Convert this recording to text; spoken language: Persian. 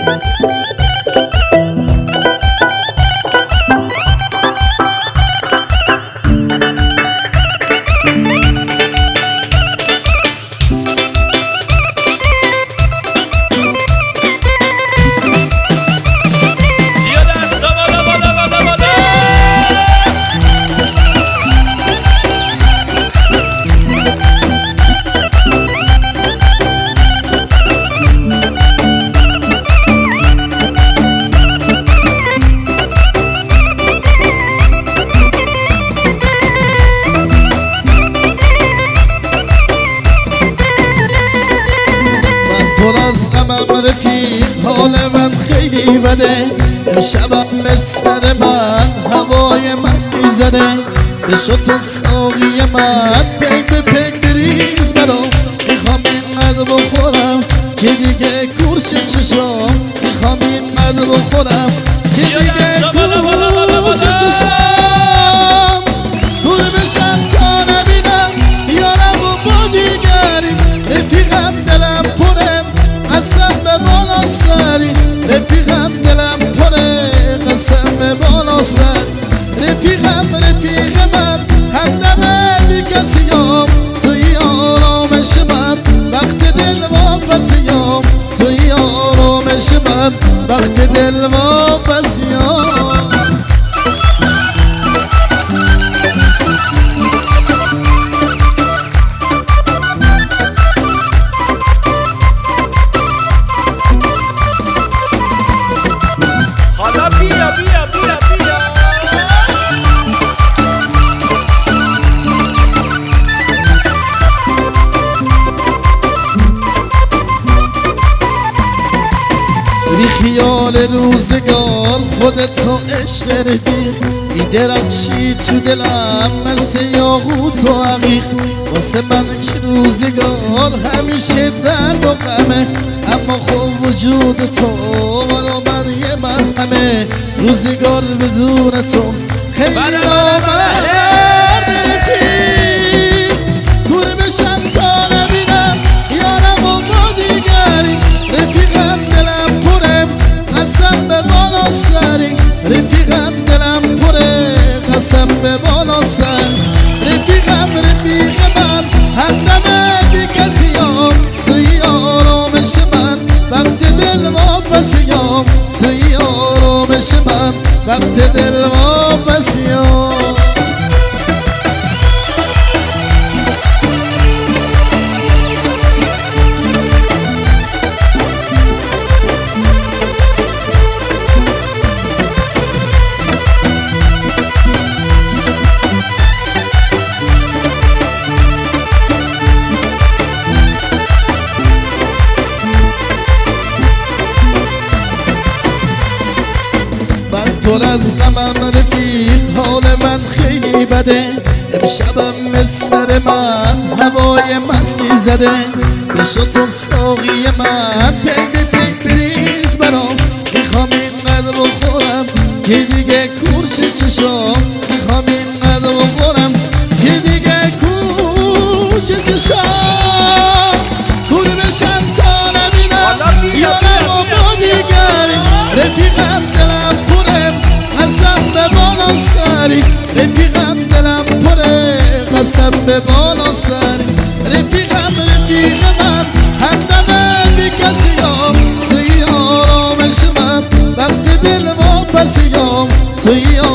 از غمم رفیق حال من خیلی بده امشبم به سر من هوای مستی زده بشو تو ساقی من پنگ به پنگ بریز برام میخوام اینقدر بخورم که دیگه کورش چشام میخوام اینقدر بخورم که دیگه کورش چشام دور بشم تا نبینم یارم و با دیگری رفیقم دلم پره قسم به بالا سری رفیقم دلم پره قسم به بالا سر رفیقم رفیق من همدم بی کسیام توی آرامش من وقت دل واپسیام توی آرامش من وقت دل واپسیام بی خیال روزگار خودتو عشق رفیق این درخشی تو دلم مثل یاقوت و عقیق واسه من که روزگار همیشه درد و غمه اما خب وجود تو برا من یه مرهمه روزگار بدون تو خیلی نامرده رفیق دور بشم تا نبینم یارم و با دیگری رفیقم دلم پره قسم به بالا سری رفیقم دلم پره قسم به بالا سر رفیقم رفیق من همدم بی کسیام توی آرامش من وقت دل واپسیام توی آرامش من وقت دل واپسیام پر از غمم رفیق حال من خیلی بده امشبم سر من هوای مستی زده بشو تو ساقی من پنگ به پنگ بریز برام میخوام اینقدر بخورم که دیگه کورش چشام میخوام اینقدر بخورم که دیگه کورش چشام کور بشم تا نبینم یارم و با دیگری رفیقم دلم پره قسم به بالا سری رفیقم دلم پره قسم به بالا سری رفیقم رفیق من همدم بی کسیام توی آرامش من وقت دل واپسیام توی